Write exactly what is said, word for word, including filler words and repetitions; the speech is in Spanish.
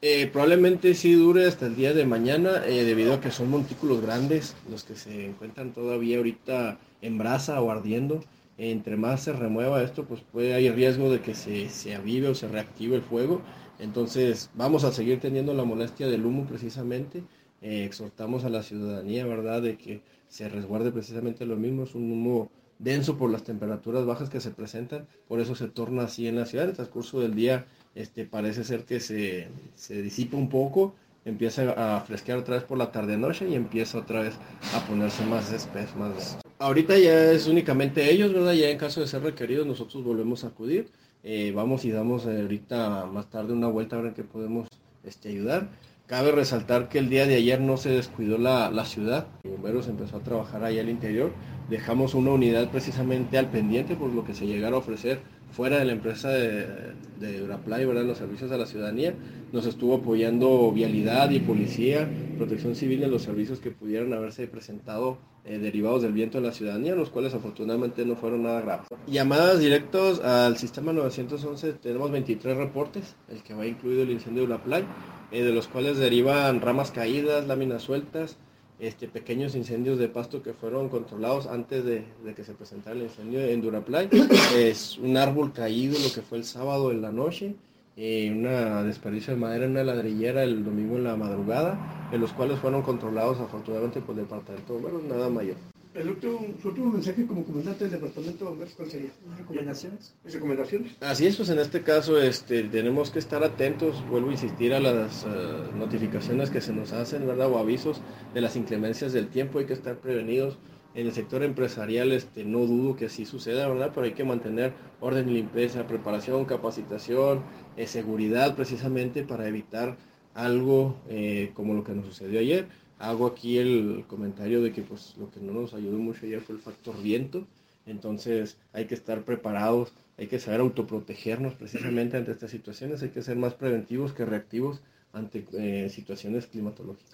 Eh, probablemente sí dure hasta el día de mañana, eh, debido a que son montículos grandes los que se encuentran todavía ahorita en brasa o ardiendo. Eh, entre más se remueva esto, pues puede hay riesgo de que se, se avive o se reactive el fuego. Entonces vamos a seguir teniendo la molestia del humo precisamente. Eh, exhortamos a la ciudadanía, ¿verdad?, de que se resguarde precisamente lo mismo. Es un humo denso por las temperaturas bajas que se presentan, por eso se torna así en la ciudad. En el transcurso del día este, parece ser que se, se disipa un poco, empieza a fresquear otra vez por la tarde-noche y empieza otra vez a ponerse más espeso, más... Ahorita ya es únicamente ellos, ¿verdad? Ya en caso de ser requeridos nosotros volvemos a acudir. Eh, vamos y damos eh, ahorita más tarde una vuelta a ver en qué podemos este, ayudar. Cabe resaltar que el día de ayer no se descuidó la, la ciudad. Los bomberos empezó a trabajar ahí al interior. Dejamos una unidad precisamente al pendiente por lo que se llegara a ofrecer fuera de la empresa de, de Duraplay, ¿verdad?, los servicios a la ciudadanía. Nos estuvo apoyando Vialidad y Policía, Protección Civil en los servicios que pudieran haberse presentado eh, derivados del viento de la ciudadanía, los cuales afortunadamente no fueron nada graves. Llamadas directos al sistema novecientos once, tenemos veintitrés reportes, el que va incluido el incendio de Duraplay, eh, de los cuales derivan ramas caídas, láminas sueltas, este, pequeños incendios de pasto que fueron controlados antes de, de que se presentara el incendio en Duraplay. Es un árbol caído lo que fue el sábado en la noche, eh, una desperdicio de madera en una ladrillera el domingo en la madrugada, en los cuales fueron controlados afortunadamente por el departamento de bomberos, nada mayor. El último, su último mensaje como comandante del departamento de bomberos, ¿cuál sería? ¿Recomendaciones? ¿Recomendaciones? Así es, pues en este caso este, tenemos que estar atentos, vuelvo a insistir, a las uh, notificaciones que se nos hacen, ¿verdad?, o avisos de las inclemencias del tiempo. Hay que estar prevenidos. En el sector empresarial este, no dudo que así suceda, ¿verdad?, pero hay que mantener orden y limpieza, preparación, capacitación, eh, seguridad, precisamente para evitar algo eh, como lo que nos sucedió ayer. Hago aquí el comentario de que pues lo que no nos ayudó mucho ayer fue el factor viento. Entonces hay que estar preparados, hay que saber autoprotegernos precisamente ante estas situaciones, hay que ser más preventivos que reactivos ante eh, situaciones climatológicas.